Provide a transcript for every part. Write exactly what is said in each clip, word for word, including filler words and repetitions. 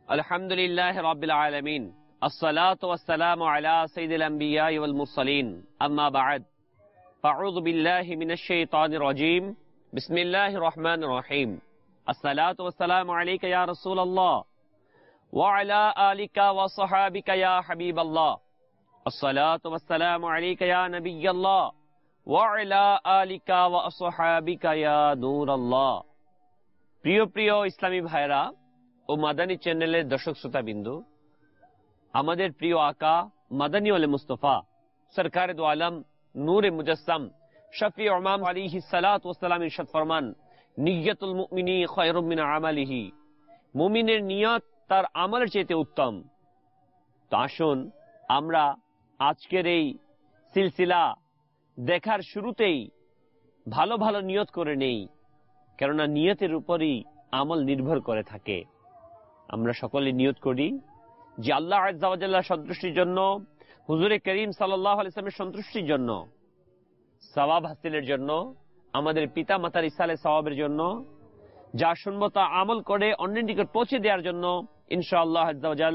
আলহামদুলিল্লাহি রাব্বিল আলামিন আসসালাতু ওয়াসসালামু আলা সাইয়্যিদিল আম্বিয়াই ওয়াল মুরসালিন আম্মা বা'দ আউযু বিল্লাহি মিনাশ শাইতানির রাজীম বিসমিল্লাহির রহমানির রহিম আসসালাতু ওয়াসসালামু আলাইকা ইয়া রাসূলুল্লাহ ওয়া আলা আলিকা ওয়া সাহাবিকা ইয়া হাবিবাল্লাহ আসসালাতু ওয়াসসালামু আলাইকা ইয়া নাবিয়্যাল্লাহ ওয়া আলা আলিকা ওয়া আসহাবিকা ইয়া নূরাল্লাহ। প্রিয় প্রিয় ইসলামী ভাইরা ও মাদানী চ্যানেলের দর্শক শ্রোতা বিন্দু, আমাদের প্রিয় আকা মাদানী ওয়ালে মুস্তফা সরকারে দো আলম নূরে মুজাসসাম শফি উমাম আলাইহিস সালাতু ওয়াস সালাম ইরশাদ ফরমান, নিয়্যাতুল মুমিনি খায়রুম মিন আমালিহি। মুমিনের নিয়ত তার আমলের চেয়ে উত্তম। তো আসুন আমরা আজকের এই সিলসিলা দেখার শুরুতেই ভালো ভালো নিয়ত করে নেই, কেননা নিয়তের উপরই আমল নির্ভর করে থাকে। আমরা সকলে নিয়ত করি যে আল্লাহ আযজা ওয়া জাল্লার সন্তুষ্টির জন্য, হুজুরে করিম সাল্লাল্লাহু আলাইহি ওয়াসাল্লামের সন্তুষ্টির জন্য, সওয়াব হাসিলের জন্য, আমাদের পিতা মাতার ইসালে সওয়াবের জন্য, যা শুনবো তা আমল করে অন্যের নিকট পৌঁছে দেওয়ার জন্য ইনশাআল্লাহ আযজা ওয়া জাল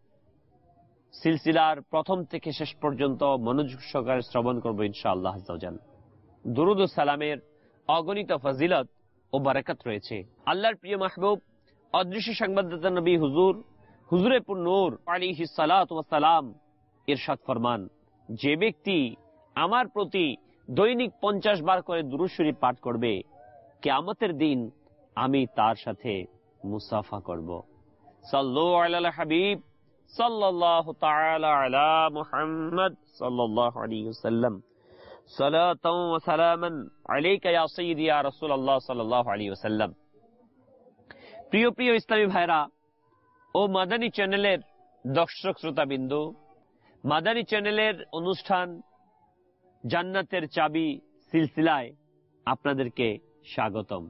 সিলসিলার প্রথম থেকে শেষ পর্যন্ত মনোযোগ সহকারে শ্রবণ করবো ইনশাআল্লাহ আযজা ওয়া জাল। দুরূদ ও সালামের অগণিত ফজিলত ও বারাকাত রয়েছে। আল্লাহর প্রিয় মাহবুব অদৃশ্য সংবাদদাতা নবী হুজুর হুজুরে পুর নূর আলাইহিস সালাতু ওয়াস সালাম ইরশাদ ফরমান, যে ব্যক্তি আমার প্রতি দৈনিক পঞ্চাশ বার করে দুরূদ শরীফ পাঠ করবে, কিয়ামতের দিন আমি তার সাথে মুসাফা করব। সাল্লু আলাল হাবিব সাল্লাল্লাহু তাআলা আলা মুহাম্মদ সাল্লাল্লাহু আলাইহি ওয়াসাল্লাম সালাতাও ওয়া সালামান আলাইকা ইয়া সাইয়্যিদি ইয়া রাসূলুল্লাহ সাল্লাল্লাহু আলাইহি ওয়াসাল্লাম। প্রিয় প্রিয় ইসলামী ভাইরা ও মাদানী চ্যানেলের দর্শক শ্রোতা বিন্দু, মাদানী চ্যানেলের অনুষ্ঠান জান্নাতের চাবি সিলসিলায় আপনাদেরকে স্বাগতম।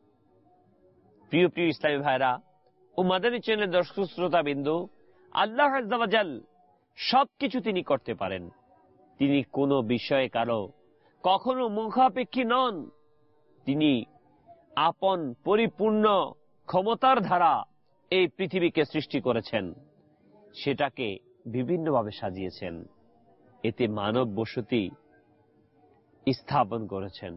প্রিয় প্রিয় ইসলামী ভাইরা ও মাদানী চ্যানেলের দর্শক শ্রোতা বিন্দু, আল্লাহ আযজা ওয়া জাল সবকিছু তিনি করতে পারেন। তিনি কোনো বিষয়ে কারো কখনো মুখাপেক্ষী নন। তিনি আপন পরিপূর্ণ ক্ষমতার ধারা এই পৃথিবীকে সৃষ্টি করেছেন, সেটাকে বিভিন্নভাবে সাজিয়েছেন, এতে মানব বসতি স্থাপন করেছেন,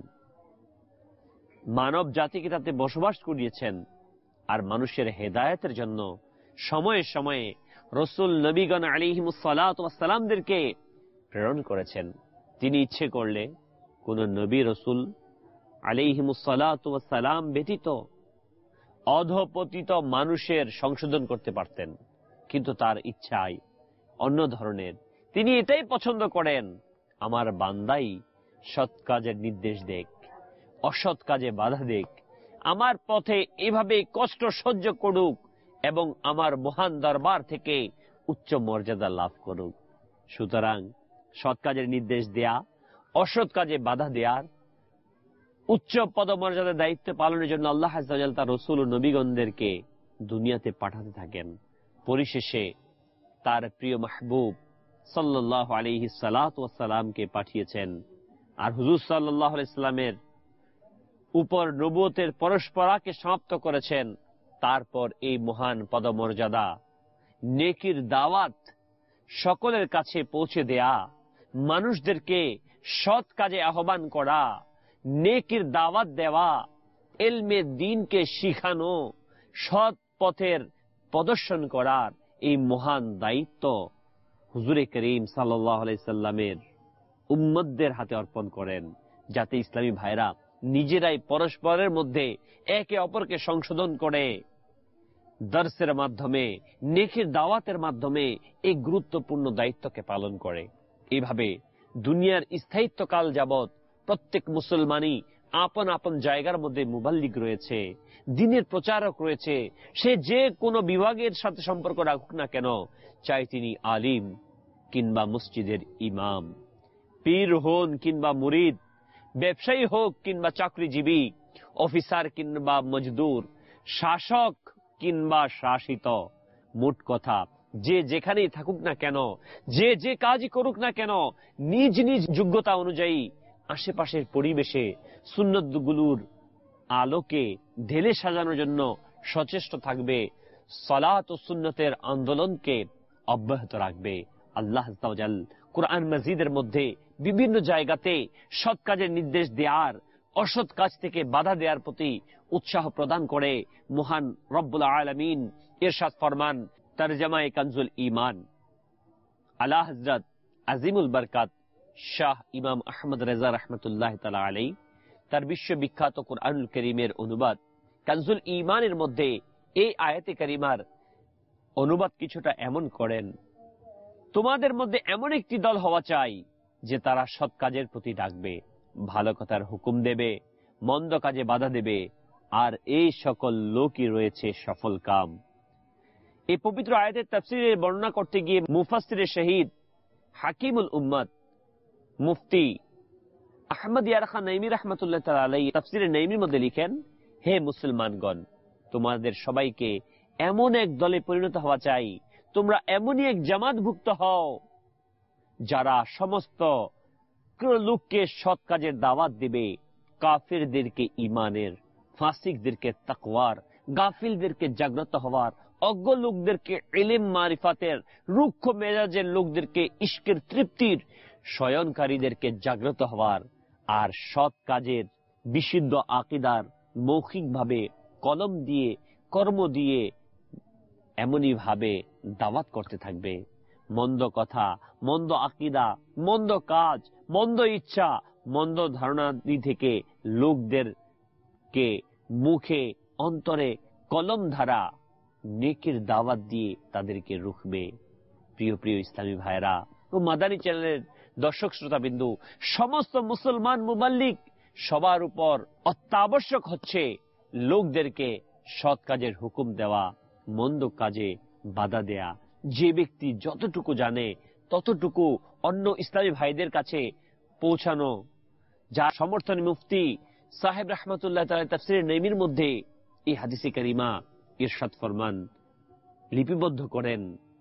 মানব জাতিকে তাতে বসবাস করিয়েছেন, আর মানুষের হেদায়েতের জন্য সময়ে সময়ে রসুল নবীগণ আলাইহিমুস সালাতু ওয়াস সালামদেরকে প্রেরণ করেছেন। তিনি ইচ্ছে করলে কোন নবী রসুল আলাইহিমুস সালাতু ওয়াস সালাম ব্যতীত অধপতিত মানুষের সংশোধন করতে পারতেন, কিন্তু তার ইচ্ছায় অন্য ধরনের। তিনি এটাই পছন্দ করেন, আমার বান্দাই সৎ কাজের নির্দেশ দেখ, অসৎ কাজে বাধা দেখ, আমার পথে এভাবে কষ্ট সহ্য করুক এবং আমার মহান দরবার থেকে উচ্চ মর্যাদা লাভ করুক। সুতরাং সৎ কাজের নির্দেশ দেয়া, অসৎ কাজে বাধা দেয়ার, উচ্চ পদমর্যাদার দায়িত্ব পালনের জন্য আল্লাহ আযজা ওয়া জাল তার রাসূল ও নবীগণদেরকে দুনিয়াতে পাঠাতে থাকেন। পরিশেষে তার প্রিয় মাহবুব সাল্লাল্লাহু আলাইহি সাল্লাতু ওয়াস সালামকে পাঠিয়েছেন, আর হুজুর সাল্লাল্লাহু আলাইহি সাল্লামের উপর নবুয়তের পরস্পরাকে সমাপ্ত করেছেন। তারপর এই মহান পদমর্যাদা, নেকির দাওয়াত সকলের কাছে পৌঁছে দেয়া, মানুষদেরকে সৎ কাজে আহ্বান করা, নেকির দাওয়াত দেওয়া, ইলমে দ্বীনকে শিখানো, সৎ পথের প্রদর্শন করার এই মহান দায়িত্ব হুজুরে করিম সাল্লাল্লাহু আলাইহি সাল্লামের উম্মতদের হাতে অর্পণ করেন, যাতে ইসলামী ভাইরা নিজেরাই পরস্পরের মধ্যে একে অপরকে সংশোধন করে দর্সের মাধ্যমে, নেকির দাওয়াতের মাধ্যমে এই গুরুত্বপূর্ণ দায়িত্বকে পালন করে। এইভাবে দুনিয়ার স্থায়িত্বকাল যাবৎ প্রত্যেক মুসলমানই আপন আপন জায়গার মধ্যে মুবাল্লিগ রয়েছে, দ্বীনের প্রচারক রয়েছে। সে যে কোনো বিভাগের সাথে সম্পর্ক রাখুক না কেন, চাই তিনি আলিম কিংবা মসজিদের ইমাম, পীর হন কিংবা মুরিদ, ব্যবসায়ী হোক কিংবা চাকরিজীবী, অফিসার কিংবা মজদুর, শাসক কিংবা শাসিত, মোট কথা যে যেখানেই থাকুক না কেন, যে যে কাজই করুক না কেন, নিজ নিজ যোগ্যতা অনুযায়ী আশেপাশের পরিবেশে সুন্নতগুলোর আলোকে ঢেলে সাজানোর জন্য সচেষ্ট থাকবে, সালাত ও সুন্নতের আন্দোলনকে অব্যাহত রাখবে। আল্লাহ আযজা ওয়া জাল কুরআন মাজিদের মধ্যে বিভিন্ন জায়গাতে সৎ কাজের নির্দেশ দেওয়ার, অসৎ কাজ থেকে বাধা দেওয়ার প্রতি উৎসাহ প্রদান করে মহান রব্বুল আলামিন ইরশাদ ফরমান তরজমায়ে কানজুল ঈমান। আলা হযরত আজিমুল বরকাত শাহ ইমাম আহমদ রেজা রাহমাতুল্লাহ তাআলা আলাইহি তার বিশ্ববিখ্যাত কুরআনুল কারীমের অনুবাদ কানজুল ঈমানের মধ্যে এই আয়াতে কারিমার অনুবাদ কিছুটা এমন করেন, তোমাদের মধ্যে এমন একটি দল হওয়া চাই যে তারা সৎ কাজের প্রতি ডাকবে, ভালো কথার হুকুম দেবে, মন্দ কাজে বাধা দেবে, আর এই সকল লোকই রয়েছে সফল কাম। এই পবিত্র আয়াতের তাফসীরের বর্ণনা করতে গিয়ে মুফাসসিরে শহীদ হাকিমুল উম্মত মুফতি আহমদ ইয়ার খান নাইমি রাহমাতুল্লাহ তাআলা আলাইহি তাফসীরে নাইমির মধ্যে লিখেন, হে মুসলমানগণ, তোমাদের সবাইকে এমন এক দলে পরিণত হওয়া চাই, তোমরা এমনই এক জামাতভুক্ত হও যারা সমস্ত লোককে সৎ কাজের দাওয়াত দিবে, কাফিরদেরকে ঈমানের, ফাসিকদেরকে তাকওয়ার, গাফিলদেরকে জাগ্রত হওয়ার, অজ্ঞ লোকদেরকে ইলম মারিফাতের, রুক্ষ মেজাজের লোকদেরকে ইশকের তৃপ্তির, শয়নকারীদেরকে জাগ্রত হওয়ার, আর সৎ কাজের, বিশুদ্ধ আকীদার মৌখিকভাবে কলম দিয়ে কর্ম দিয়ে এমনই ভাবে দাওয়াত করতে থাকবে। মন্দ কথা, মন্দ আকীদা, মন্দ কাজ, মন্দ ইচ্ছা, মন্দ ধারণা থেকে লোকদেরকে মুখে অন্তরে কলম ধারা নেকির দাওয়াত দিয়ে তাদেরকে রুখবে। প্রিয় প্রিয় ইসলামী ভাইরা ও মাদানী চ্যানেলের দর্শক শ্রোতাবিন্দু, সমস্ত মুসলমান মুবাল্লিগ সবার উপর অত্যাবশ্যক হচ্ছে লোকদেরকে সৎ কাজের হুকুম দেওয়া, মন্দ কাজে বাধা দেয়া। যে ব্যক্তি যতটুকু জানে ততটুকু অন্য ইসলামী ভাইদের কাছে পৌঁছানো, যা সমর্থন মুফতি সাহেব রাহমাতুল্লাহ তাআলা তাফসীরে নাইমির মধ্যে এই হাদিসে কারিমা ইরশাদ ফরমান, লিপিবদ্ধ করেন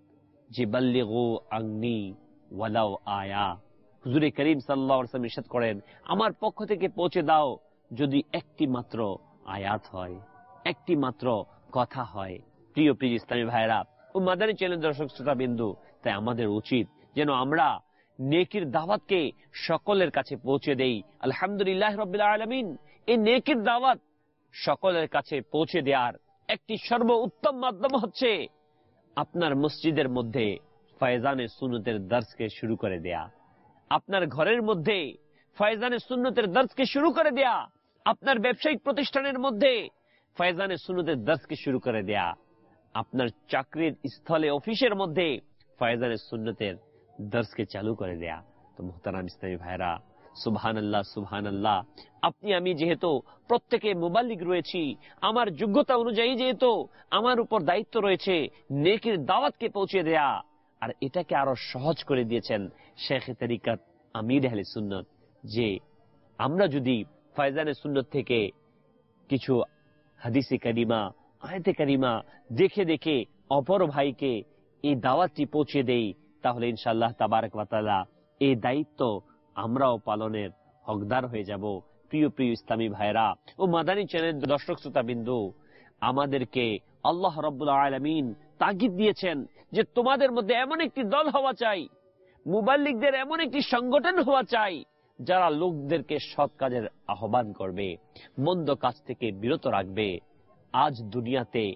যে বাল্লিগু আন্নি ওয়ালাউ আয়া। হুজুরে করিম সাল্লাল্লাহু আলাইহি ওয়াসাল্লাম ইরশাদ করেন, আমার পক্ষ থেকে পৌঁছে দাও যদি একটি মাত্র আয়াত হয়, একটি মাত্র কথা হয়। প্রিয় প্রিয় ইসলামী ভাইরা ও মাদানী চ্যানেল দর্শক শ্রোতা বিন্দু, তাই আমাদের উচিত যেন আমরা নেকির দাওয়াতকে সকলের কাছে পৌঁছে দেই। আলহামদুলিল্লাহ রাব্বিল আলামিন এই নেকির দাওয়াত সকলের কাছে পৌঁছে দেওয়ার একটি সর্বোত্তম মাধ্যম হচ্ছে আপনার মসজিদের মধ্যে ফয়জানে সুন্নতের দর্সকে শুরু করে দেয়া, আপনার ঘরের মধ্যে ফয়জানে সুন্নতের দর্সকে শুরু করে দেয়া, আপনার ব্যবসায়িক প্রতিষ্ঠানের মধ্যে ফয়জানে সুন্নতের দর্সকে শুরু করে দেয়া, আপনার চাকরির স্থলে অফিসের মধ্যে ফয়জানে সুন্নতের দর্সকে চালু করে দেয়া। তো মুহতারাম ইসলামী ভাইরা, সুবহানাল্লাহ সুবহানাল্লাহ, আপনি আমি যেহেতু প্রত্যেকে মুবাল্লিগ রয়েছি, আমার যোগ্যতা অনুযায়ী যেহেতু আমার উপর দায়িত্ব রয়েছে নেকির দাওয়াতকে পৌঁছে দেয়া, আর এটাকে আরো সহজ করে দিয়েছেন শেখ তরিকত আমির আহলে সুন্নাত, যে আমরা যদি ফয়জানে সুন্নাত থেকে কিছু হাদিসে কারিমা, আয়াতে কারিমা দেখে দেখে অপর ভাইকে এই দাওয়াতটি পৌঁছে দেই, তাহলে ইনশাআল্লাহ তাবারক ওয়া তাআলা এই দায়িত্ব আমরাও পালনের হকদার হয়ে যাব। প্রিয় প্রিয় ইসলামী ভাইরা ও মাদানী চ্যানেল দর্শক শ্রোতা বিন্দু, আমাদেরকে আল্লাহ রাব্বুল আলামিন তাগিদ দিয়েছেন যে তোমাদের মধ্যে এমন একটি দল হওয়া চাই, মুবাল্লিগদের এমন একটি সংগঠন হওয়া চাই যারা লোকদেরকে সৎ কাজের আহ্বান করবে, মন্দ কাজ থেকে বিরত রাখবে। আজ দুনিয়াতে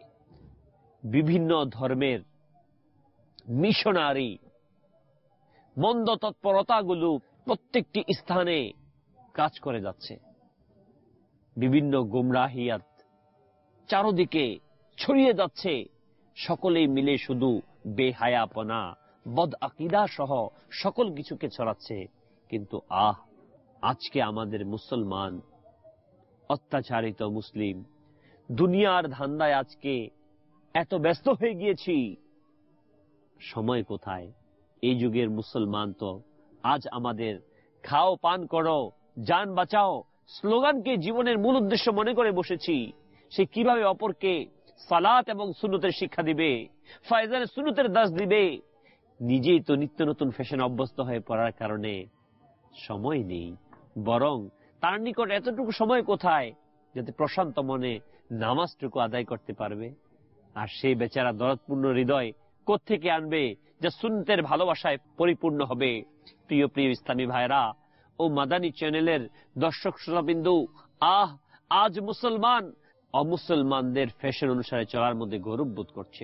বিভিন্ন ধর্মের মিশনারি মন্দ তৎপরতাগুলো প্রত্যেকটি স্থানে কাজ করে যাচ্ছে। বিভিন্ন গুমরাহিয়াত চারদিকে ছড়িয়ে যাচ্ছে, সকলেই মিলে শুধু বেহায়াপনা, বদ আকীদা সহ সকল কিছুকে ছড়াচ্ছে। কিন্তু আহ, আজকে আমাদের মুসলমান, অত্যাচারিত মুসলিম, দুনিয়ার ধান্দায় আজকে এত ব্যস্ত হয়ে গিয়েছি, সময় কোথায়? এই যুগের মুসলমান তো আজ আমাদের খাও পান করো জান বাঁচাও স্লোগানকে জীবনের মূল উদ্দেশ্য মনে করে বসেছি। সে কিভাবে অপরকে সালাত এবং সুন্নতের শিক্ষা দিবে, ফয়জানে সুন্নতের দাস দিবে, নিজেই তো নিত্য নতুন ফ্যাশন অভ্যস্ত হয়ে পড়ার কারণে সময় নেই। বরং তার নিকট এতটুকু সময় কোথায় যাতে প্রশান্ত মনে নামাজটুকু আদায় করতে পারবে? আর সেই বেচারা দরদপূর্ণ হৃদয় কোত্থেকে আনবে যা সুন্নতের ভালোবাসায় পরিপূর্ণ হবে? প্রিয় প্রিয় ইসলামী ভাইরা ও মাদানী চ্যানেলের দর্শক শ্রোতাবিন্দু, আহ আজ মুসলমান অমুসলমানদের ফ্যাশন অনুসারে চলার মধ্যে গৌরব বোধ করছে।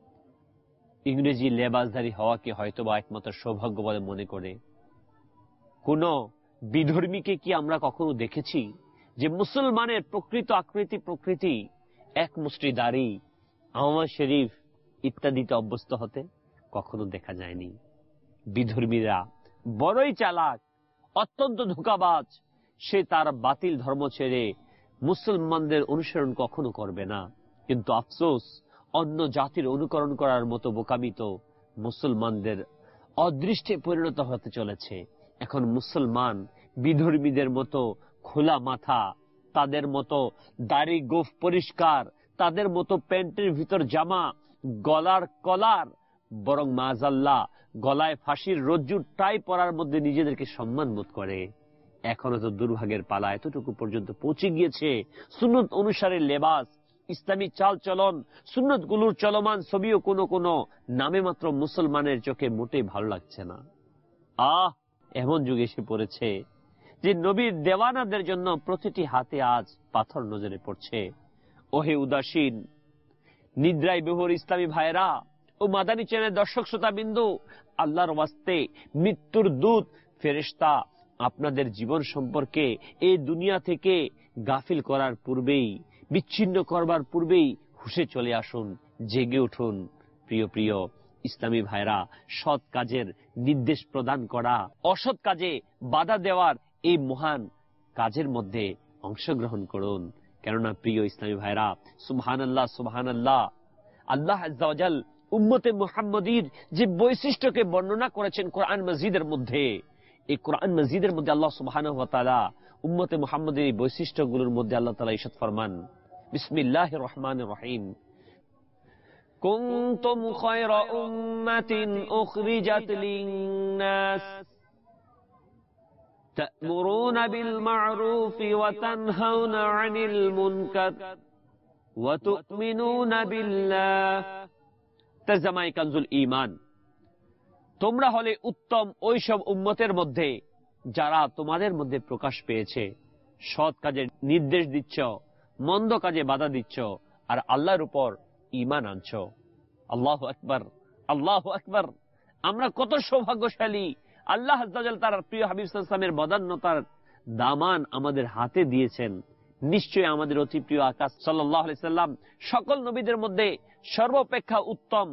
ইংরেজি লেবাসধারী হওয়াকে হয়তোবা একমাত্র সৌভাগ্য বলে মনে করে। কোন বিধর্মীকে কি আমরা কখনো দেখেছি যে মুসলমানের প্রকৃত আকৃতি প্রকৃতি এক মুষ্টি দাড়ি, আওয়াজ শরীফ ইত্যাদিতে অভ্যস্ত হতে? কখনো দেখা যায়নি। বিধর্মীরা বড়ই চালাক, অত্যন্ত ধোঁকাবাজ। সে তার বাতিল ধর্ম ছেড়ে মুসলমানদের অনুসরণ কখনো করবে না। কিন্তু আফসোস, অন্য জাতির অনুকরণ করার মতো বোকামি তো মুসলমানদের অদৃষ্টে পরিণত হতে চলেছে। এখন মুসলমান বিধর্মীদের মতো খোলা মাথা, তাদের মতো দাড়ি গোফ পরিষ্কার, তাদের মতো প্যান্টের ভিতর জামা, গলার কলার, বরং মাজাল্লাহ গলায় ফাঁসির রজ্জুর টাই পরার মধ্যে নিজেদেরকে সম্মান বোধ করে। এখনো তো দুর্ভাগের পালা এতটুকু পর্যন্ত পৌঁছে গিয়েছে। সুন্নত অনুসারে লেবাস, ইসলামী চাল চলন, সুন্নত গুলোর চলমান ছবিও কোনো কোনো নামে মাত্র মুসলমানের চোখে মোটেই ভালো লাগছে না। আহ এমন যুগ এসে পড়েছে যে নবীর দেওয়ানাদের জন্য প্রতিটি হাতে আজ পাথর নজরে পড়ছে। ওহে উদাসীন নিদ্রায় বিভোর ইসলামী ভাইরা ও মাদানী চ্যানেল দর্শক শ্রোতা বিন্দু, আল্লাহর ওয়াস্তে মৃত্যুর দূত ফেরেশতা আপনাদের জীবন সম্পর্কে এই দুনিয়া থেকে গাফিল করার পূর্বেই, বিচ্ছিন্ন করবার পূর্বেই হুঁশে চলে আসুন, জেগে উঠুন। প্রিয় প্রিয় ইসলামী ভাইরা, সৎ কাজের নির্দেশ প্রদান করা, অসৎ কাজে বাধা দেওয়ার এই মহান কাজের মধ্যে অংশগ্রহণ করুন। কেননা প্রিয় ইসলামী ভাইরা, সুবহানাল্লাহ সুবহানাল্লাহ, আল্লাহ আজ্জা ওয়া জাল উম্মতে মুহাম্মদীর যে বৈশিষ্ট্যকে বর্ণনা করেছেন কোরআন মাজিদের মধ্যে, এই কোরআন মাজিদের মধ্যে আল্লাহ সুবহানাহু ওয়া তাআলা উম্মতে মুহাম্মদের এই বৈশিষ্ট্যগুলোর মধ্যে আল্লাহ তাআলা ইরশাদ ফরমান, বিসমিল্লাহির রহমানির রহিম, কুনতুম খায়রা উম্মাতিন উখরিজাত লিন-নাস তা'মুরুনা বিল মা'রুফি ওয়া তানহাউনা 'আনিল মুনকার ওয়া তু'মিনুনা বিল্লাহ। তরজমায়ে কানজুল ঈমান, তোমরা হলে উত্তম ওইসব উম্মতের মধ্যে যারা তোমাদের মধ্যে প্রকাশ পেয়েছে, সৎ কাজের নির্দেশ দিচ্ছ, মন্দ কাজে বাধা দিচ্ছ, আর আল্লাহর উপর ঈমান আনছ। আল্লাহু আকবার, আল্লাহু আকবার। আমরা কত সৌভাগ্যশালী! আল্লাহ আজ্জা ওয়া জাল তার প্রিয় হাবিব সাল্লাল্লাহু আলাইহি ওয়াসাল্লামের বদান্যতার দামান আমাদের হাতে দিয়েছেন। নিশ্চয়ই আমাদের অতি প্রিয় আকা সাল্লাল্লাহু আলাইহি সাল্লাম সকল নবীদের মধ্যে সর্বাপেক্ষা উত্তম,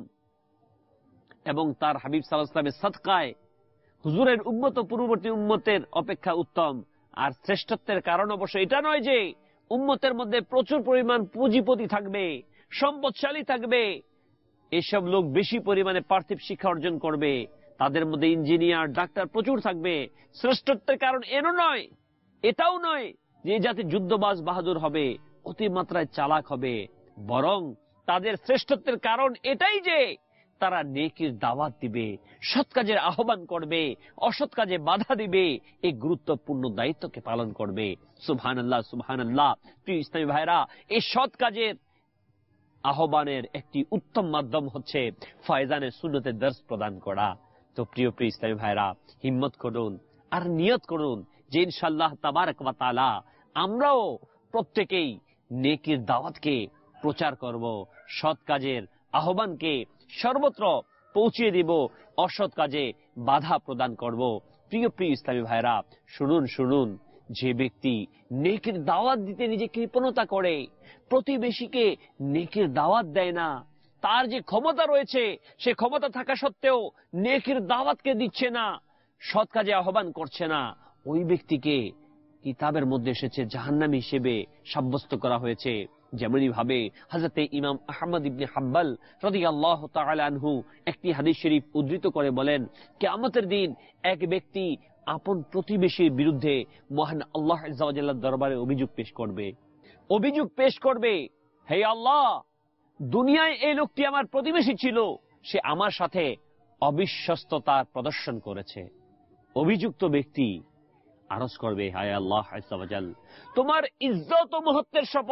এবং তার হাবিব সাল্লাল্লাহু আলাইহি ওয়াসাল্লামের সাদকায় হুজুরের উম্মত পূর্ববর্তী উম্মতের অপেক্ষা উত্তম। আর শ্রেষ্ঠত্বের কারণ অবশ্য এটা নয় যে উম্মতের মধ্যে প্রচুর পরিমাণ পুঁজিপতি থাকবে, সম্পদশালী থাকবে, এসব লোক বেশি পরিমাণে পার্থিব শিক্ষা অর্জন করবে, তাদের মধ্যে ইঞ্জিনিয়ার ডাক্তার প্রচুর থাকবে। শ্রেষ্ঠত্বের কারণ এর নয়, এটাও নয় যে জাতি যুদ্ধবাজ বাহাদুর হবে, অতিমাত্রায় চালাক হবে, বরং তাদের শ্রেষ্ঠত্বের কারণ এটাই যে তারা নেকির দাওয়াত দিবে, সৎ কাজের আহ্বান করবে, অসৎ কাজে বাধা দিবে, এই গুরুত্বপূর্ণ দায়িত্বকে পালন করবে। সুবহানাল্লাহ সুবহানাল্লাহ। প্রিয় ইসলামী ভাইরা, এই সৎ কাজের আহ্বানের একটি উত্তম মাধ্যম হচ্ছে ফয়জানে সুন্নতের দর্স প্রদান করা। তো প্রিয় প্রিয় ইসলামী ভাইরা, হিম্মত করুন আর নিয়ত করুন যে ইনশাআল্লাহ তাবারক ওয়া তাআলা আমরাও প্রত্যেকেই নেকির দাওয়াতকে প্রচার করব, সৎ কাজের আহ্বানকে সর্বত্র পৌঁছে দিব, অসৎ কাজে বাধা প্রদান করব। প্রিয় প্রিয় ইসলামী ভাইরা, শুনুন শুনুন, যে ব্যক্তি নেকির দাওয়াত দিতে নিজে কৃপণতা করে, প্রতিবেশীকে নেকির দাওয়াত দেয় না, তার যে ক্ষমতা রয়েছে সে ক্ষমতা থাকা সত্ত্বেও নেকির দাওয়াতকে দিচ্ছে না, সৎ কাজে আহ্বান করছে না, ওই ব্যক্তিকে কিতাবের মধ্যে এসেছে জাহান্নামী হিসেবে সাব্যস্ত করা হয়েছে। যেমনি ভাবে হযরতে ইমাম আহমদ ইবনে হাম্বল রাদিয়াল্লাহু তাআলা আনহু একটি হাদিস শরীফ উদ্ধৃত করে বলেন, কিয়ামতের দিন এক ব্যক্তি আপন প্রতিবেশীর বিরুদ্ধে মহান আল্লাহ আযজা ওয়া জাল্লার দরবারে অভিযোগ পেশ করবে। অভিযোগ পেশ করবে, হে আল্লাহ, দুনিয়ায় এই লোকটি আমার প্রতিবেশী ছিল, সে আমার সাথে অবিশ্বস্ততার প্রদর্শন করেছে। অভিযুক্ত ব্যক্তি আরজ করবে, হায় আল্লাহ আযজা ওয়া জাল, তোমার ইজ্জত ও মহত্বের শপথ,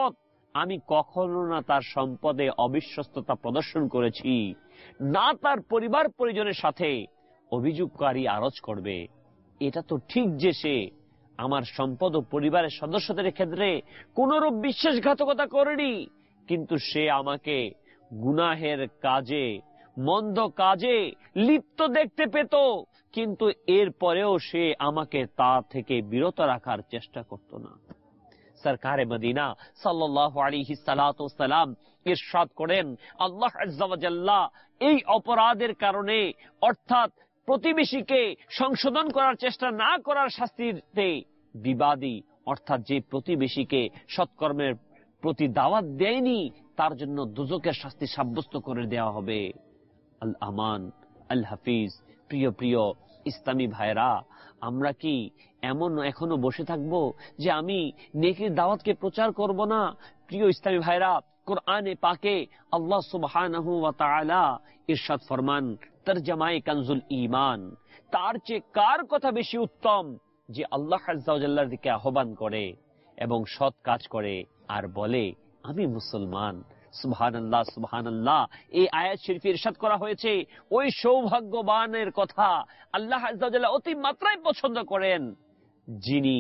আমি কখনো না তার সম্পদে অবিশ্বস্ততা প্রদর্শন করেছি, না তার পরিবার পরিজনের সাথে অভিযোগকারী আরজ করবে। এটা তো ঠিক যে সে আমার সম্পদ ও পরিবারের সদস্যদের ক্ষেত্রে কোনরূপ বিশ্বাসঘাতকতা করেনি, কিন্তু সে আমাকে গুনাহের কাজে, মন্দ কাজে লিপ্ত দেখতে পেত, কিন্তু এরপরেও সে আমাকে তা থেকে বিরত রাখার চেষ্টা করত না। সরকারে মদিনা সাল্লাল্লাহু আলাইহি সাল্লাতু সালাম ইরশাদ করেন, আল্লাহ আযজা ওয়া জাল্লা এই অপরাধের কারণে, অর্থাৎ প্রতিবেশীকে সংশোধন করার চেষ্টা না করার শাস্তিতে বিবাদী, অর্থাৎ যে প্রতিবেশীকে সৎকর্মের প্রতি দাওয়াত দেয়নি তার জন্য দুজকের শাস্তি সাব্যস্ত করে দেওয়া হবে। আল আমান, আল হাফিজ। প্রিয় প্রিয় ইসলামী ভাইরা, আমরা কি এমন এখনো বসে থাকব যে আমি নেকির দাওয়াতকে প্রচার করব না? প্রিয় ইসলামী ভাইরা, কোরআনে পাকে আল্লাহ সুবহানাহু ওয়া তাআলা ইরশাদ ফরমান, তরজমায়ে কানজুল ঈমান, তার চেয়ে কার কথা বেশি উত্তম যে আল্লাহ আযজা ওয়া জাল্লার দিকে আহ্বান করে এবং সৎ কাজ করে আর বলে আমি মুসলমান। সুবহানাল্লাহ, সুবহানাল্লাহ। এই আয়াত শরীফে ইরশাদ করা হয়েছে ওই সৌভাগ্যবানের কথা আল্লাহ আযজা ওয়া জাল্লা অতি মাত্রায় পছন্দ করেন, যিনি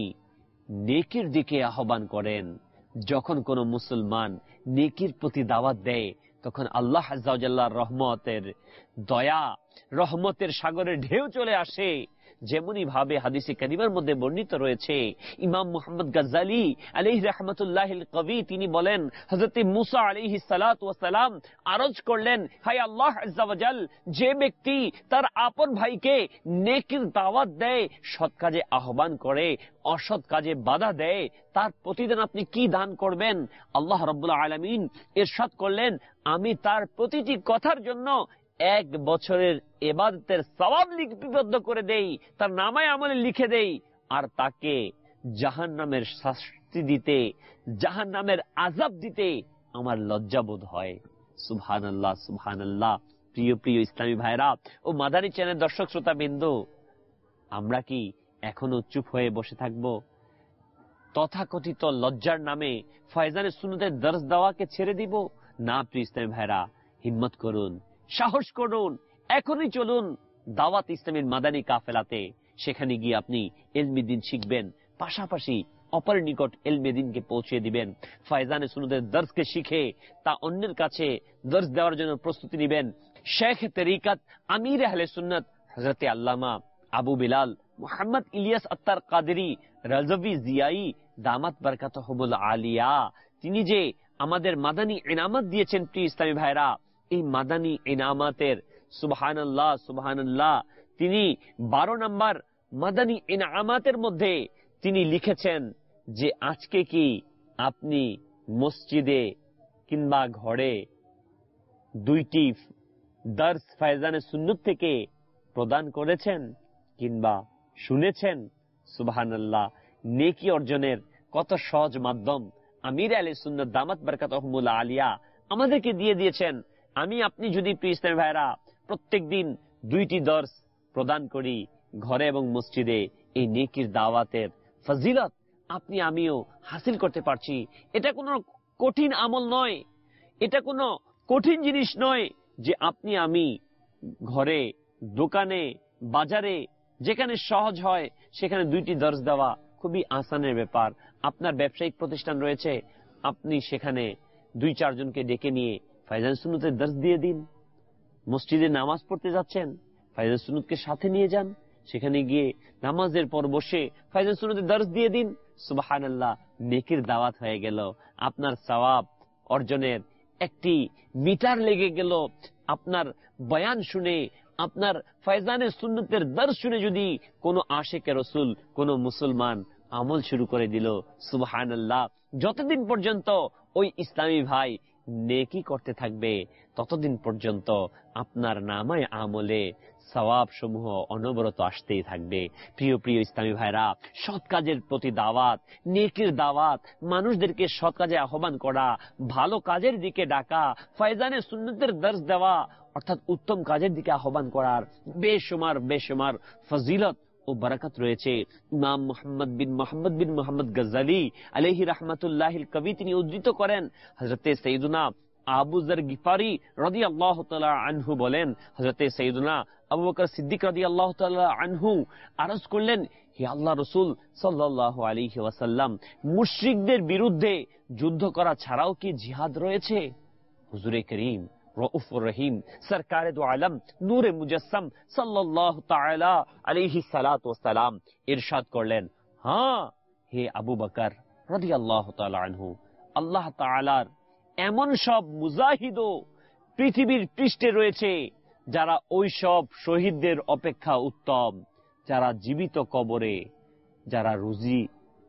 নেকির দিকে আহ্বান করেন। যখন কোন মুসলমান নেকির প্রতি দাওয়াত দেয় তখন আল্লাহ আযজা ওয়া জাল্লার রহমতের দয়া, রহমতের সাগরের ঢেউ চলে আসে। যেমনি ভাবে হাদিসে কারিমার মধ্যে বর্ণিত রয়েছে, ইমাম মুহাম্মদ গাজ্জালি আলাইহি রাহমাতুল্লাহিল কবি তিনি বলেন, হযরত মুসা আলাইহিস সালাতু ওয়াস সালাম আরজ করলেন, হায় আল্লাহ আযজা ওয়া জাল, যে ব্যক্তি তার আপন ভাইকে নেকির দাওয়াত দেয়, সৎ কাজে আহ্বান করে, অসৎ কাজে বাধা দেয়, তার প্রতিদান আপনি কি দান করবেন? আল্লাহ রাব্বুল আলামিন ইরশাদ করলেন, আমি তার প্রতিটি কথার জন্য এক বছরের ইবাদতের সওয়াব লিপিবদ্ধ করে দেই, তার নামায় আমলে লিখে দেই, আর তাকে জাহান্নামের শাস্তি দিতে, জাহান্নামের আযাব দিতে আমার লজ্জাবোধ হয়। সুবহানাল্লাহ, সুবহানাল্লাহ। প্রিয় প্রিয় ইসলামী ভাইরা ও মাদানী চ্যানেল দর্শক শ্রোতা বিন্দু, আমরা কি এখনো চুপ হয়ে বসে থাকব? তথাকথিত লজ্জার নামে ফয়জানে সুন্নতের দর্স দেওয়াকে ছেড়ে দিব? না প্রিয় ইসলামী ভাইরা, হিম্মত করুন, সাহস করুন, এখনই চলুন দাওয়াত ইসলামের মাদানী কাফেলাতে। সেখানে গিয়ে আপনি ইলমি দ্বীন শিখবেন, পাশাপাশি অপরের নিকট ইলমি দ্বীনকে পৌঁছে দিবেন। ফয়জানে সুন্নতের দর্সকে শিখে তা অন্যের কাছে দর্স দেওয়ার জন্য প্রস্তুতি নেবেন। শেখ তরিকত আমির আহলে সুন্নাত হযরত আল্লামা আবু বিলাল মুহাম্মদ ইলিয়াস আত্তার কাদেরী রাজভী জিয়াই দামাত বারকাতুহুল আলিয়া, তিনি যে আমাদের মাদানী ইনামত দিয়েছেন, প্রিয় ইসলামী ভাইরা, এই মাদানী ইনামাতের সুবহানাল্লাহ, সুবহানাল্লাহ, তিনি বারো নম্বর মাদানী ইনামাতের মধ্যে তিনি লিখেছেন যে আজকে কি আপনি মসজিদে কিংবা ঘরে দুইটি দর্স ফয়জানে সুন্নত থেকে প্রদান করেছেন কিংবা শুনেছেন? সুবহানাল্লাহ। নেকি অর্জনের কত সহজ মাধ্যম আমির আহলে সুন্নাত দামাত বারকাতুহুল আলিয়া আমাদেরকে দিয়ে দিয়েছেন। আমি আপনি যদি প্রিয় ইসলামী ভাইরা প্রত্যেক দিন দুইটি দর্স প্রদান করি ঘরে এবং মসজিদে, এই নেকির দাওয়াতের ফজিলত আপনি আমিও হাসিল করতে পারছি। এটা কোনো কঠিন আমল নয়, এটা কোনো কঠিন জিনিস নয় যে আপনি আমি ঘরে, দোকানে, বাজারে যেখানে সহজ হয় সেখানে দুইটি দর্স দেওয়া খুবই আসানের ব্যাপার। আপনার ব্যবসায়িক প্রতিষ্ঠান রয়েছে, আপনি সেখানে দুই চারজনকে ডেকে নিয়ে ফয়জান সুন্নতের দর্স দিয়ে দিন। মসজিদে নামাজ পড়তে যাচ্ছেন, ফয়জান সুন্নতকে সাথে নিয়ে যান, সেখানে গিয়ে নামাজের পর বসে ফয়জান সুন্নতের দর্স দিয়ে দিন। সুবহানাল্লাহ, নেকির দাওয়াত হয়ে গেল। আপনার সওয়াব অর্জনের একটি মিটার লেগে গেল। আপনার বয়ান শুনে, আপনার ফয়জানে সুন্নতের দর্স শুনে যদি কোনো আশিকে রাসূল, কোনো মুসলমান আমল শুরু করে দিল, সুবহানাল্লাহ, যতদিন পর্যন্ত ওই ইসলামী ভাই নেকি করতে থাকবে ততদিন পর্যন্ত আপনার নামায় আমলে সওয়াব সমূহ অনবরত আসতেই থাকবে। প্রিয় প্রিয় ইসলামী ভাইরা, সৎ কাজের প্রতি দাওয়াত, নেকির দাওয়াত, মানুষদেরকে সৎ কাজে আহ্বান করা, ভালো কাজের দিকে ডাকা, ফয়জানে সুন্নতের দর্স দেওয়া, অর্থাৎ উত্তম কাজের দিকে আহ্বান করার বেশুমার বেশুমার ফজিলত ও ও বারাকাত রয়েছে। ইমাম মুহাম্মদ বিন মুহাম্মদ বিন মুহাম্মদ গজ্জালি আলাইহি রাহমাতুল্লাহিল কবি তিনি উদ্ধৃত করেন, হযরতে সাইয়্যিদুনা আবু যর গিফারি রাদিয়াল্লাহু তাআলা আনহু বলেন, হযরতে সাইয়্যিদুনা আবু বকর সিদ্দিক রাদিয়াল্লাহু তাআলা আনহু আরজ করলেন, হে আল্লাহ রাসূল সাল্লাল্লাহু আলাইহি ওয়াসাল্লাম, মুশরিকদের বিরুদ্ধে যুদ্ধ করা ছাড়াও কি জিহাদ রয়েছে? হুজুরে করিম রউফুর রহিম সরকারে দু আলম নূরে মুজাসসাম সাল্লাল্লাহু তাআলা আলাইহি সালাতু ওয়াসসালাম ইরশাদ করলেন, হ্যাঁ হে আবু বকর রাদিয়াল্লাহু তাআলা আনহু, আল্লাহ তাআলার এমন সব মুজাহিদও পৃথিবীর পৃষ্ঠে রয়েছে যারা ওই সব শহীদদের অপেক্ষা উত্তম, যারা জীবিত কবরে, যারা রুজি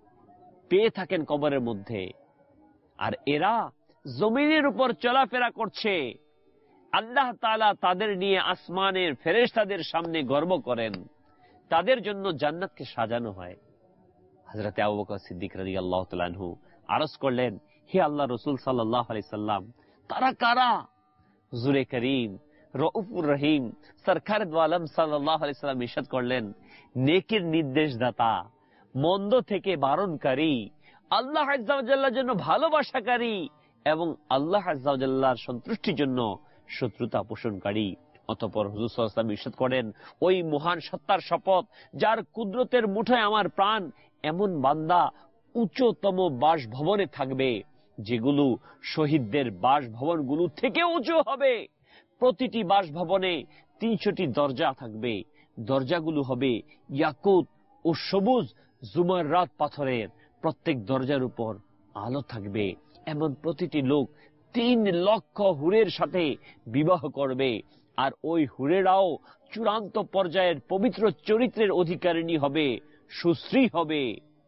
পেয়ে থাকেন কবরের মধ্যে, আর এরা জমিনের উপর চলাফেরা করছে। আল্লাহ তাআলা তাদের নিয়ে আসমানের ফেরেশতাদের সামনে গর্ব করেন, তাদের জন্য জান্নাতকে সাজানো হয়। হযরত আবু বকর সিদ্দিক রাদিয়াল্লাহু তাআলা আনহু আরজ করলেন, হে আল্লাহ রাসূল সাল্লাল্লাহু আলাইহি সাল্লাম, তারা কারা? হুজুরে করিম রউফুর রহিম সরকার দু আলম সাল্লাল্লাহু আলাইহি সাল্লাম ইরশাদ করলেন, নেকির নির্দেশদাতা, মন্দ থেকে বারণকারী, আল্লাহ আযজা ওয়া জাল্লার জন্য ভালোবাসাকারী এবং আল্লাহ আযজা ওয়া জাল্লার সন্তুষ্টির জন্য শত্রুতা পোষণকারী। অতঃপর হুজুর সাল্লাল্লাহু আলাইহি ওয়াসাল্লাম ইরশাদ করেন, ওই মহান সত্তার শপথ যার কুদরতের মুঠোয় আমার প্রাণ, এমন বান্দা উচ্চতম বাসভবনে থাকবে যেগুলো শহীদদের বাসভবনগুলো থেকে উঁচু হবে। প্রতিটি বাসভবনে তিনশোটি দরজা থাকবে, দরজাগুলো হবে ইয়াকুত ও সবুজ জুমাররাত পাথরের, প্রত্যেক দরজার উপর আলো থাকবে। এমন প্রতিটি লোক তিন লক্ষ হুরের সাথে বিবাহ করবে, আর ওই হুরেরাও চূড়ান্ত পর্যায়ের পবিত্র চরিত্রের অধিকারিণী হবে, সুশ্রী হবে।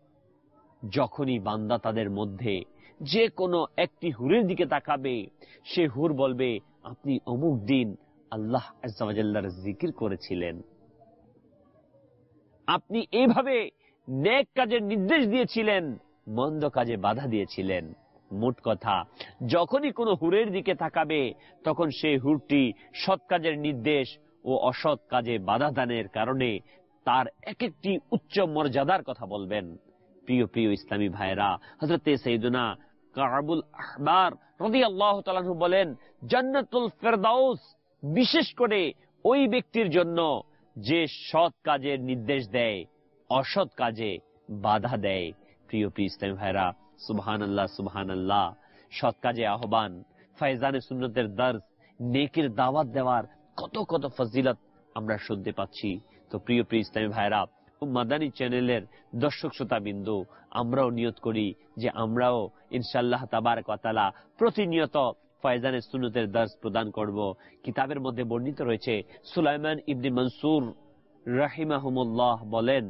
যখনই বান্দা তাদের মধ্যে যে কোনো একটি হুরের দিকে তাকাবে, সে হুর বলবে, আপনি অমুক দিন আল্লাহ আযজা ওয়া জাল্লার জিকির করেছিলেন, আপনি এইভাবে নেক কাজের নির্দেশ দিয়েছিলেন, মন্দ কাজে বাধা দিয়েছিলেন। মোট কথা, যখনই কোনো হুরের দিকে তাকাবে তখন সেই হুরটি সৎ কাজের নির্দেশ ও অসৎ কাজে বাধা দানের কারণে তার এক একটি উচ্চ মর্যাদার কথা বলবেন। প্রিয় প্রিয় ইসলামী ভাইরা, হযরতে সাইয়্যিদুনা কাবুল আহবার রাদিয়াল্লাহু তাআলা আনহু বলেন, জান্নাতুল ফেরদাউস বিশেষ করে ওই ব্যক্তির জন্য যে সৎ কাজের নির্দেশ দেয়, অসৎ কাজে বাধা দেয়। প্রিয় প্রিয় ইসলামী ভাইরা, সুবহানাল্লাহ সুবহানাল্লাহ, সৎ কাজে আহ্বান, ফায়জানে সুন্নতের দর্স, নেকির দাওয়াত দেওয়ার কত কত ফজিলত আমরা শুনতে পাচ্ছি। তো প্রিয় প্রিয় ইসলামী ভাইরা ও মাদানী চ্যানেলের দর্শক শ্রোতা বিন্দু, আমরাও নিয়ত করি যে আমরাও ইনশাআল্লাহ তাবারক ওয়া তাআলা প্রতিনিয়ত ফায়জানে সুন্নতের দর্স প্রদান করব। কিতাবের মধ্যে বর্ণিত রয়েছে, সুলাইমান ইবনে মনসুর রাহিমাহুমুল্লাহ বলেন,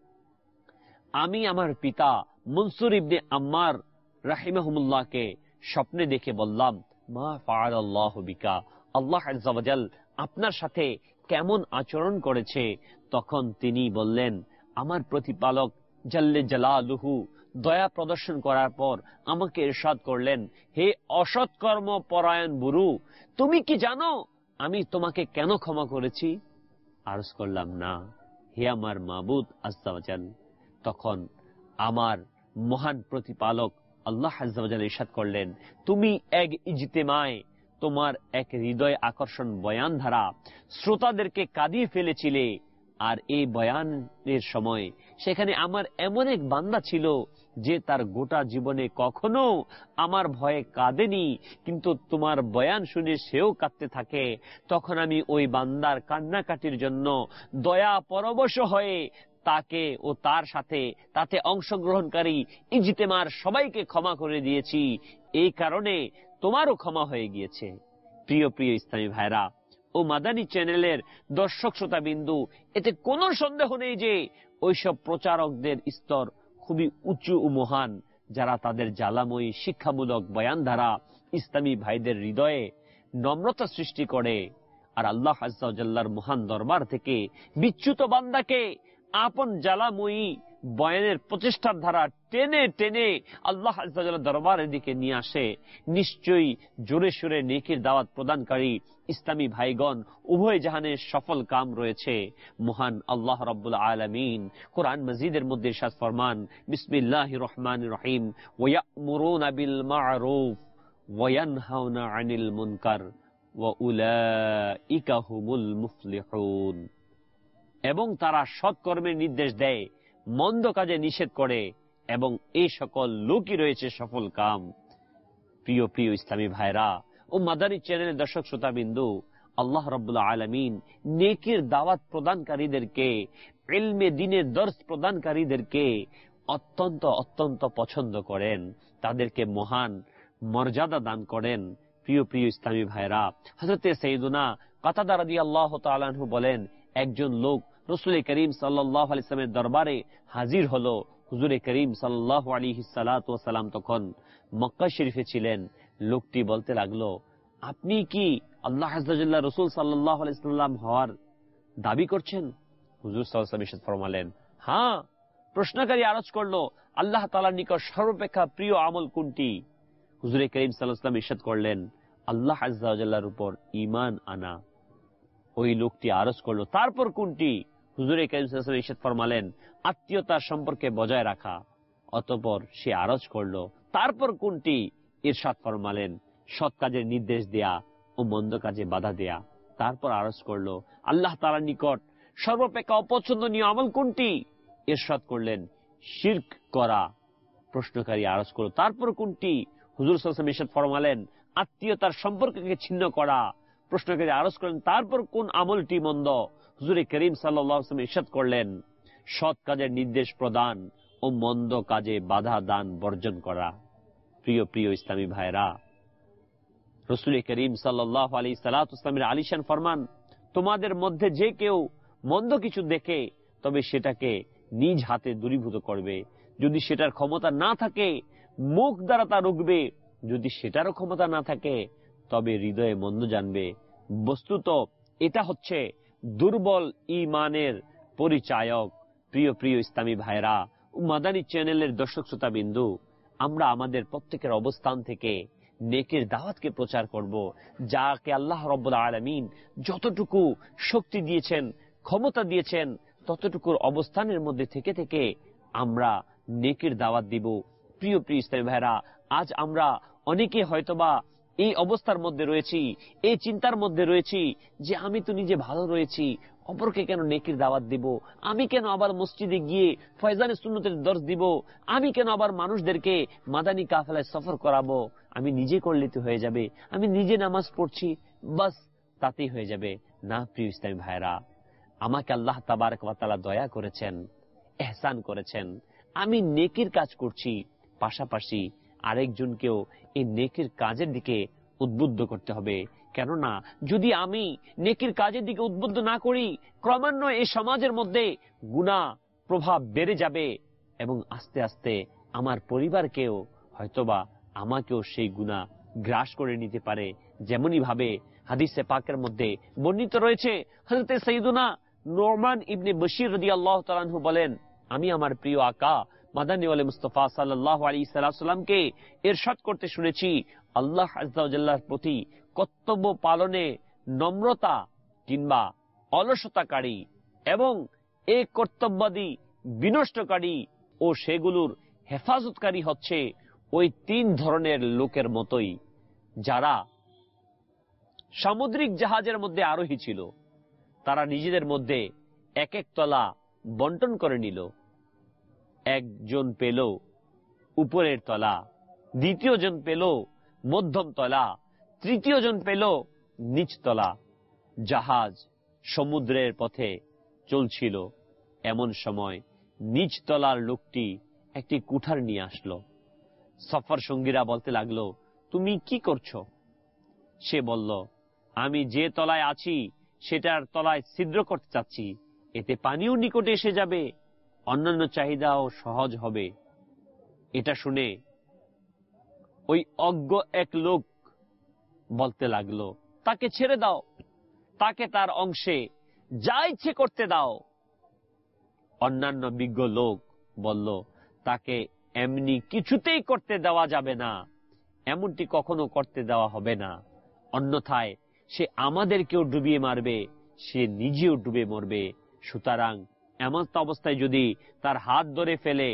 আমি আমার পিতা মনসুর ইবনে আম্মার রাহিমাহুমুল্লাহকে স্বপ্নে দেখে বললাম, মা ফাআলাল্লাহু বিকা, আল্লাহ আযজা ওয়া জাল আপনার সাথে কেমন আচরণ করেছে? তখন তিনি বললেন, আমার প্রতিপালক জাল্লে জালালুহু দয়া প্রদর্শন করার পর আমাকে ইরশাদ করলেন, হে অসৎকর্ম পরায়ণ বুরু, তুমি কি জানো আমি তোমাকে কেন ক্ষমা করেছি? আরজ করলাম, না হে আমার মাবুদ আযজা ওয়া জাল। তখন আমার মহান প্রতিপালক আল্লাহ আযজা ওয়া জাল ইরশাদ করলেন, তুমি এক ইজতেমায় তোমার এক হৃদয় আকর্ষণ বয়ান ধারা শ্রোতাদেরকে কাঁদিয়ে ফেলেছিলে, আর এই বয়ানের সময় সেখানে আমার এমন এক বান্দা ছিল যে তার গোটা জীবনে কখনো আমার ভয়ে কাঁদেনি, কিন্তু তোমার বয়ান শুনে সেও কাঁদতে থাকে। তখন আমি ওই বান্দার কান্নাকাটির জন্য দয়া পরবশ হয়ে তাকে ও তার সাথে তাতে অংশগ্রহণকারী ইজতেমার সবাইকে ক্ষমা করে দিয়েছি। এই কারণে তোমারও ক্ষমা হয়ে গিয়েছে। প্রিয় প্রিয় ইসলামী ভাইরা ও মাদানী চ্যানেলের দর্শক শ্রোতা বিন্দু, এতে কোনো সন্দেহ নেই যে ওইসব প্রচারকদের স্তর খুবই উঁচু ও মহান, যারা তাদের জ্বালাময়ী শিক্ষামূলক বয়ান দ্বারা ইসলামী ভাইদের হৃদয়ে নম্রতা সৃষ্টি করে, আর আল্লাহ আযজা ওয়া জাল্লার মহান দরবার থেকে বিচ্যুত বান্দাকে আপন জ্বালাময়ী বয়ানের প্রচেষ্টার দ্বারা টেনে টেনে আল্লাহ আযজা ওয়া জাল্লার দরবারের দিকে নিয়ে আসে, নিশ্চয়ই জোরে সোরে নেকির দাওয়াত প্রদানকারী ইসলামী ভাইগণ উভয় জাহানের সফল কাম রয়েছে। মহান আল্লাহ রাব্বুল আলামিন কোরআন মাজিদের মধ্যে ইরশাদ ফরমান, বিসমিল্লাহির রহমানির রহিম, ওয়া ইয়া'মুরুনা বিল মা'রুফ ওয়া ইয়ানহাউনা আনিল মুনকার ওয়া উলাইকা হুমুল মুফলিহুন। এবং তারা সৎকর্মের নির্দেশ দেয়, মন্দ কাজে নিষেধ করে, এবং এই সকল লোকই রয়েছে সফল কাম। প্রিয় প্রিয় ইসলামী ভাইরা ও মাদানী চ্যানেলের দর্শক শ্রোতাবিন্দু, আল্লাহ রাব্বুল আলামিন নেকির দাওয়াত প্রদানকারীদেরকে, ইলমে দ্বীনের দর্স প্রদানকারীদেরকে অত্যন্ত অত্যন্ত পছন্দ করেন, তাদেরকে মহান মর্যাদা দান করেন। প্রিয় প্রিয় ইসলামী ভাইরা, হযরতে সাইয়্যিদুনা কাতাদা রাদিয়াল্লাহু তাআলা আনহু বলেন, একজন লোক রাসূল করিম সাল্লাল্লাহু আলাইহি ওয়াসাল্লামের দরবারে হাজির হলো। হুজুরে করিম সাল্লাল্লাহু আলাইহি সাল্লাতু ওয়াসাল্লাম তখন মক্কা শরীফে ছিলেন। লোকটি বলতে লাগলো, আপনি কি আল্লাহ আযজা ওয়া জাল্লা রাসূল সাল্লাল্লাহু আলাইহি ওয়াসাল্লাম হওয়ার দাবি করছেন? হুজুর সাল্লাল্লাহু আলাইহি ওয়াসাল্লাম ইরশাদ ফরমালেন, হ্যাঁ। প্রশ্নকারী আরজ করলো, আল্লাহ তাআলার নিকট সর্বাপেক্ষা প্রিয় আমল কোনটি? হুজুরে করিম সাল্লাল্লাহু আলাইহি ওয়াসাল্লাম ইরশাদ করলেন, আল্লাহ আযজা ওয়া জাল্লার উপর ঈমান আনা। ওই লোকটি আরজ করলো, তারপর কোনটি? হুজুরে কারীম সাল্লাল্লাহু আলাইহি ওয়াসাল্লাম ইরশাদ ফরমালেন, আত্মীয়তার সম্পর্কে বজায় রাখা। অতঃপর সে আরজ করলো, তারপর কোনটি? ইরশাদ ফরমালেন, সৎ কাজের নির্দেশ দেয়া ও মন্দ কাজে বাধা দেয়া। তারপর আরজ করলো, আল্লাহ তাআলার নিকট সর্বাপেক্ষা অপছন্দনীয় আমল কোনটি? ইরশাদ করলেন, শিরক করা। প্রশ্নকারী আরজ করলো, তারপর কোনটি? হুজুর সাল্লাল্লাহু আলাইহি ওয়াসাল্লাম ইরশাদ ফরমালেন, আত্মীয়তার সম্পর্ককে ছিন্ন করা। প্রশ্নকারী আরজ করলেন, তারপর কোন আমলটি মন্দ? হুজুরে করিম সাল্লাল্লাহু আলাইহি ওয়াসাল্লাম ইরশাদ করলেন, সৎ কাজের নির্দেশ প্রদান ও মন্দ কাজে বাধা দান বর্জন করা। প্রিয় প্রিয় ইসলামী ভাইরা, রাসূল করিম সাল্লাল্লাহু আলাইহি সাল্লামের আলিশান ফরমান, তোমাদের মধ্যে যে কেউ মন্দ কিছু দেখে তবে সেটাকে নিজ হাতে দূরীভূত করবে। যদি সেটার ক্ষমতা না থাকে মুখ দ্বারা তা রুখবে, যদি সেটারও ক্ষমতা না থাকে তবে হৃদয়ে মন্দ জানবে। বস্তুত এটা হচ্ছে দুর্বল ঈমানের পরিচায়ক। প্রিয় প্রিয় ইসলামী ভাইরা ও মাদানী চ্যানেলের দর্শক শ্রোতা বিন্দু, আমরা আমাদের প্রত্যেকের অবস্থান থেকে নেকের দাওয়াতকে প্রচার করব, যাকে আল্লাহ রাব্বুল আলামিন যতটুকু শক্তি দিয়েছেন, ক্ষমতা দিয়েছেন, ততটুকুর অবস্থানের মধ্যে থেকে থেকে আমরা নেকের দাওয়াত দিব। প্রিয় প্রিয় ইসলামী ভাইরা, আজ আমরা অনেকে হয়তোবা এই অবস্থার মধ্যে রয়েছি, এই চিন্তার মধ্যে রয়েছি যে আমি তো নিজে ভালো রয়েছি, অপরকে কেন নেকির দাওয়াত দিব, আমি কেন আবার মসজিদে গিয়ে ফয়জানে সুন্নতের দর্শ দিব, আমি কেন আবার মানুষদেরকে মাদানী কাফেলায় সফর করাবো, আমি নিজে করলে তো হয়ে যাবে, আমি নিজে নামাজ পড়ছি বাস তাতেই হয়ে যাবে। না প্রিয় ইসলামী ভাইরা, আমাকে আল্লাহ তাবারক ওয়া তাআলা দয়া করেছেন, ইহসান করেছেন, আমি নেকির কাজ করছি, পাশাপাশি আরেকজনকেও এই নেকির কাজের দিকে উদ্বুদ্ধ করতে হবে। কেননা যদি আমি নেকির কাজের দিকে উদ্বুদ্ধ না করি, ক্রমান্বয়ে এই সমাজের মধ্যে গুনাহ প্রভাব বেড়ে যাবে এবং আস্তে আস্তে আমার পরিবারকেও হয়তোবা আমাকেও সেই গুনাহ গ্রাস করে নিতে পারে। যেমনই ভাবে হাদিসে পাকের মধ্যে বর্ণিত রয়েছে, হযরতে সাইয়্যিদুনা নুমান ইবনে বশির রাদিয়াল্লাহু তাআলা আনহু বলেন, আমি আমার প্রিয় আকা মাদানী ওয়ালি মুস্তাফা সাল্লাল্লাহু আলাইহি সাল্লামকে ইরশাদ করতে শুনেছি, আল্লাহ আযজা ওয়া জাল্লার প্রতি কর্তব্য পালনে নম্রতা কিংবা অলসতাকারী এবং এই কর্তব্যাদি বিনষ্টকারী ও সেগুলোর হেফাজতকারী হচ্ছে ওই তিন ধরনের লোকের মতোই যারা সামুদ্রিক জাহাজের মধ্যে আরোহী ছিল। তারা নিজেদের মধ্যে এক এক তলা বন্টন করে নিল। একজন পেল উপরের তলা, দ্বিতীয় জন পেল মধ্যম তলা, তৃতীয় জন পেল নিচ তলা। জাহাজ সমুদ্রের পথে চলছিল, এমন সময় নিচ তলার লোকটি একটি কুঠার নিয়ে আসলো। সফর সঙ্গীরা বলতে লাগলো, তুমি কি করছো? সে বলল, আমি যে তলায় আছি সেটার তলায় ছিদ্র করতে চাচ্ছি, এতে পানিও নিকটে এসে যাবে, অন্যান্য চাহিদাও সহজ হবে। এটা শুনে ওই অজ্ঞ এক লোক বলতে লাগলো, তাকে ছেড়ে দাও, তাকে তার অংশে যা ইচ্ছে করতে দাও। অন্যান্য বিজ্ঞ লোক বলল তাকে এমনি কিছুতেই করতে দেওয়া যাবে না, এমনটি কখনো করতে দেওয়া হবে না, অন্যথায় সে আমাদেরকেও ডুবিয়ে মারবে, সে নিজেও ডুবে মরবে। সুতরাং এমন অবস্থায় যদি তার হাত ধরে ফেলে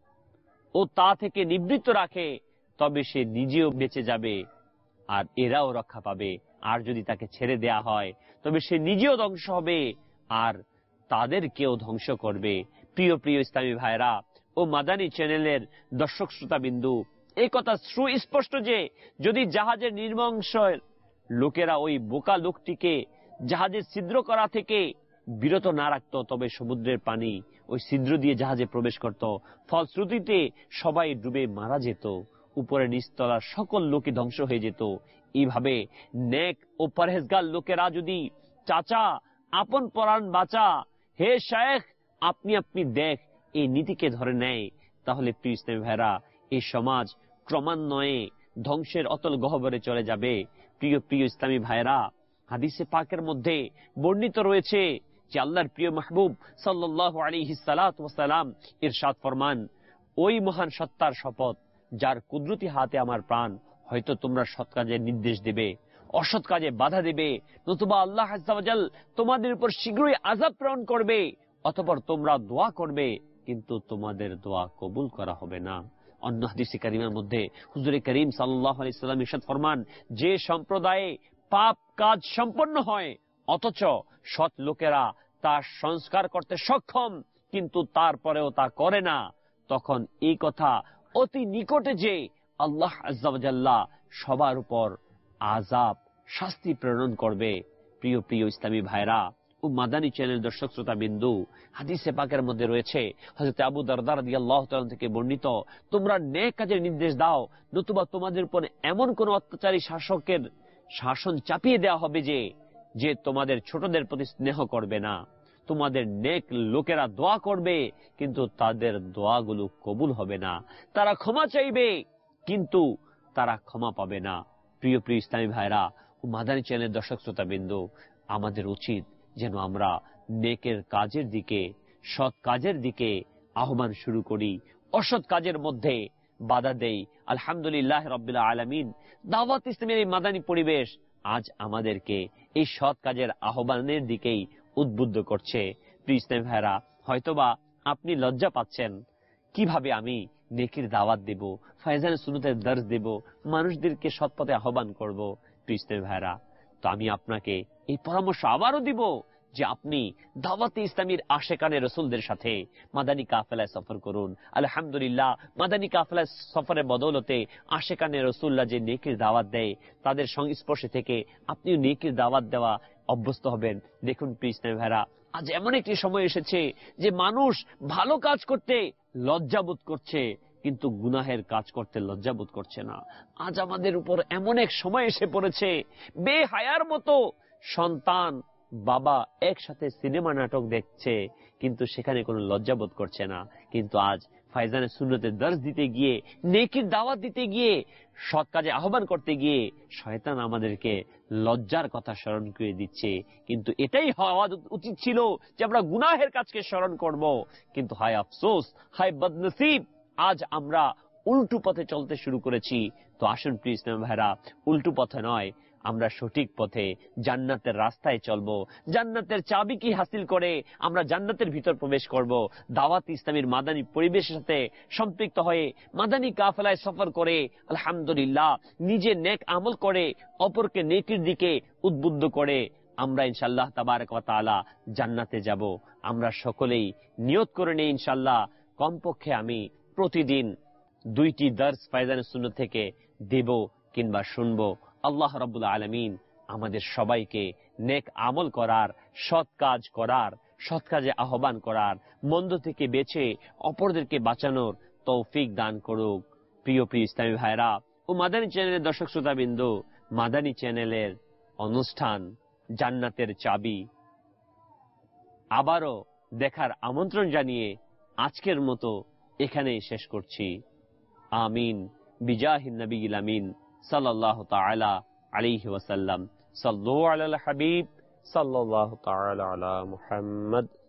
ও তা থেকে নিবৃত্ত রাখে তবে সে নিজেও বেঁচে যাবে আর এরাও রক্ষা পাবে। আর যদি তাকে ছেড়ে দেয়া হয় তবে সে নিজেও ধ্বংস হবে আর তাদেরকেও ধ্বংস করবে। প্রিয় প্রিয় ইসলামী ভাইরা ও মাদানী চ্যানেলের দর্শক শ্রোতা বিন্দু, এই কথা সুস্পষ্ট যে যদি জাহাজের নির্বংশ লোকেরা ওই বোকা লোকটিকে জাহাজের ছিদ্র করা থেকে বিরত না রাখত তবে সমুদ্রের পানি ওই ছিদ্র দিয়ে জাহাজে প্রবেশ করত, ফলশ্রুতিতে সবাই ডুবে মারা যেত, উপরে নিচতলার সকল লোকই ধ্বংস হয়ে যেত। এইভাবে নেক ও পরহেজগার লোকেরা যদি চাচা আপন পরাণ বাঁচা, হে শেখ আপনি আপনি দেখ, এই নীতিকে ধরে নেয়, তাহলে প্রিয় ইসলামী ভাইরা এই সমাজ ক্রমান্বয়ে ধ্বংসের অতল গহ্বরে চলে যাবে। প্রিয় প্রিয় ইসলামী ভাইরা, হাদিসে পাকের মধ্যে বর্ণিত রয়েছে যে আল্লাহর প্রিয় মাহবুব সাল্লাল্লাহু আলাইহি সাল্লাতু ওয়াস সালাম ইরশাদ ফরমান, ওই মহান সত্তার শপথ যার কুদরতি হাতে আমার প্রাণ, হয়তো তোমরা সৎ কাজের নির্দেশ দেবে, অসৎ কাজে বাধা দেবে, নতুবা আল্লাহ আযজা ওয়া জাল তোমাদের উপর শীঘ্রই আযাব প্রেরণ করবে, অতঃপর তোমরা দোয়া করবে কিন্তু তোমাদের দোয়া কবুল করা হবে না। অন্য হাদিসে কারিমের মধ্যে হুজুরে করিম সাল্লাল্লাহু আলাইহি সাল্লাম ইরশাদ ফরমান, যে সম্প্রদায়ে পাপ কাজ সম্পন্ন হয় অথচ সৎ লোকেরা তা সংস্কার করতে সক্ষম কিন্তু তারপরেও তা করে না, তখন এই কথা অতি নিকটে যে আল্লাহ আযজা ওয়া জাল্লা সবার উপর আযাব শাস্তি প্রেরণ করবে। প্রিয় প্রিয় ইসলামী ভাইরা ও মাদানী চ্যানেল দর্শক শ্রোতা বিন্দু, হাদিসে পাকের মধ্যে রয়েছে হযরত আবু দারদা রাদিয়াল্লাহু তাআলা থেকে বর্ণিত, তোমরা নেক কাজের নির্দেশ দাও, নতুবা তোমাদের উপর এমন কোন অত্যাচারী শাসকের শাসন চাপিয়ে দেওয়া হবে যে যে তোমাদের ছোটদের প্রতি স্নেহ করবে না। তোমাদের নেক লোকেরা দোয়া করবে কিন্তু তাদের দোয়াগুলো কবুল হবে না, তারা ক্ষমা চাইবে কিন্তু তারা ক্ষমা পাবে না। প্রিয় প্রিয় ইসলামী ভাইরা ও মাদানী চ্যানেলের দর্শক শ্রোতা বিন্দু, আমাদের উচিত যেন আমরা নেকের কাজের দিকে, সৎ কাজের দিকে আহ্বান শুরু করি, অসৎ কাজের মধ্যে বাধা দেই। আলহামদুলিল্লাহ রাব্বিল আলামিন, দাওয়াত ইসলামের এই মাদানী পরিবেশ আজ আমাদেরকে এই সৎ কাজের আহ্বানের দিকেই উদ্বুদ্ধ করছে। প্রিয় ইসলামী ভাইরা, হয়তোবা আপনি লজ্জা পাচ্ছেন, কিভাবে আমি নেকির দাওয়াত দেব, ফায়জানে সুন্নতের দর্স দেব, মানুষদেরকে সৎ পথে আহ্বান করব। প্রিয় ইসলামী ভাইরা, তো আমি আপনাকে এই পরামর্শ আবারও দিব যে আপনি দাওয়াতে ইসলামীর আশেকানে রসুলদের সাথে মাদানী কাফেলায় সফর করুন। আলহামদুলিল্লাহ, মাদানী কাফেলায় সফরের বদৌলতে আশেকানে রসুল্লাহ যে নেকির দাওয়াত দেয় তাদের সংস্পর্শে থেকে আপনিও নেকির দাওয়াত দেওয়া অভ্যস্ত হবেন। দেখুন প্রিয় ইসলামী ভাইরা, আজ এমন একটি সময় এসেছে যে মানুষ ভালো কাজ করতে লজ্জাবোধ করছে কিন্তু গুনাহের কাজ করতে লজ্জাবোধ করছে না। আজ আমাদের উপর এমন এক সময় এসে পড়েছে, বেহায়ার মতো সন্তান বাবা একসাথে সিনেমা নাটক দেখছে কিন্তু সেখানে কোনো লজ্জাবোধ করছে না। কিন্তু আজ ফায়জানে সুন্নতের দর্স দিতে গিয়ে, নেকির দাওয়াত দিতে গিয়ে, সৎ কাজে আহ্বান করতে গিয়ে শয়তান আমাদেরকে লজ্জার কথা স্মরণ করে দিচ্ছে। কিন্তু এটাই হওয়া উচিত ছিল যে আমরা গুনাহের কাজকে স্মরণ করব। কিন্তু হায় আফসোস, হায় বদনসিব, আজ আমরা উল্টো পথে চলতে শুরু করেছি। তো আসুন প্রিয় ইসলামী ভাইরা, উল্টো পথে নয়, আমরা সঠিক পথে জান্নাতের রাস্তায় চলবো। জান্নাতের চাবি কি হাসিল করে আমরা জান্নাতের ভিতর প্রবেশ করব। দাওয়াত ইসলামীর মাদানী পরিবেশের সাথে সম্পৃক্ত হয়ে মাদানী কাফেলায় সফর করে আলহামদুলিল্লাহ নিজে নেক আমল করে অপরকে নেকির দিকে উদ্বুদ্ধ করে আমরা ইনশাআল্লাহ তাবারক ওয়া তাআলা জান্নাতে যাব। আমরা সকলেই নিয়ত করে নেই ইনশাআল্লাহ, কমপক্ষে আমি প্রতিদিন দুইটি দর্স ফায়জানে সুন্নাত থেকে দেব কিংবা শুনবো। আল্লাহ রাব্বুল আলামিন আমাদের সবাইকে নেক আমল করার, সৎ কাজ করার, সৎ কাজে আহ্বান করার, মন্দ থেকে বেঁচে অপরদেরকে বাঁচানোর তৌফিক দান করুক। প্রিয় প্রিয় ইসলামী ভাইরা ও মাদানী চ্যানেলের দর্শক শ্রোতাবৃন্দ, মাদানী চ্যানেলের অনুষ্ঠান জান্নাতের চাবি আবারও দেখার আমন্ত্রণ জানিয়ে আজকের মতো এখানেই শেষ করছি। আমিন বিজাহিন নবিয়িল আমিন সাল্লাল্লাহু তাআলা আলাইহি ওয়াসাল্লাম। সাল্লু আলাল হাবিব সাল্লাল্লাহু তাআলা আলা মুহাম্মদ।